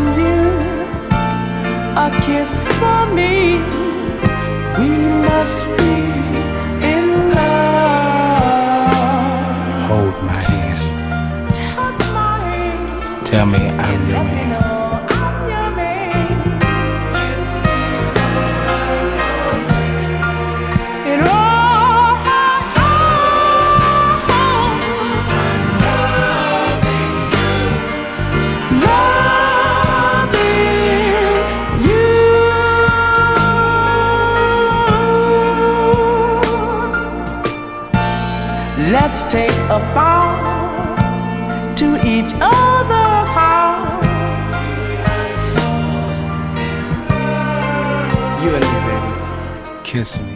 you, a kiss for me. We must be in love. Hold my hand. Touch my hand. Tell me I'm your Let me man. know I'm your man. And oh, loving you. Let's take a vow to each other's heart. You and me, baby. Kiss me.